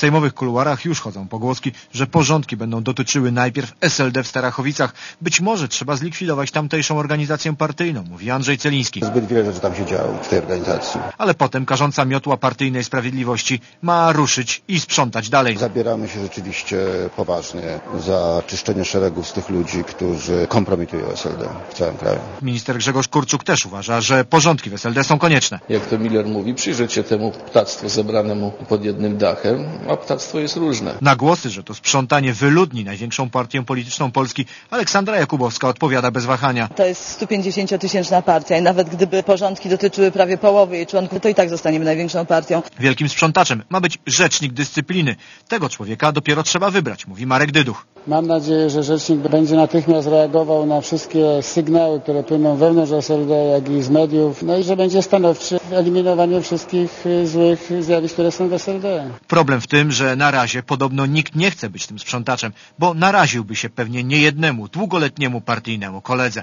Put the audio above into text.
sejmowych kuluarach już chodzą pogłoski, że porządki będą dotyczyły najpierw SLD w Starachowicach. Być może trzeba zlikwidować tamtejszą organizację partyjną, mówi Andrzej Celiński. Zbyt wiele rzeczy tam się działo w tej organizacji. Ale potem karząca miotła partyjnej sprawiedliwości ma ruszyć i sprzątać dalej. Zabieramy się rzeczywiście poważnie za czyszczenie szeregów z tych ludzi, którzy kompromitują SLD w całym kraju. Minister Grzegorz Kurczuk też uważa, że porządki w SLD są konieczne. Jak to Miller mówi, przyjrzeć się temu ptactwu zebranemu pod jednym dachem, a ptactwo jest różne. Na głosy, że to sprzątanie wyludni największą partię polityczną Polski, Aleksandra Jakubowska odpowiada bez wahania. To jest 150-tysięczna partia i nawet gdyby porządki dotyczyły prawie połowy jej członków, to i tak zostaniemy największą partią. Wielkim sprzątaczem ma być rzecznik dyscypliny. Tego człowieka dopiero trzeba wybrać, mówi Marek Dyduch. Mam nadzieję, że rzecznik będzie natychmiast reagował na wszystkie sygnały, które płyną wewnątrz SLD, jak i z mediów, no i że będzie stanowczy w eliminowaniu wszystkich złych zjawisk, które są w SLD. Problem w tym, że na razie podobno nikt nie chce być tym sprzątaczem, bo naraziłby się pewnie niejednemu długoletniemu partyjnemu koledze.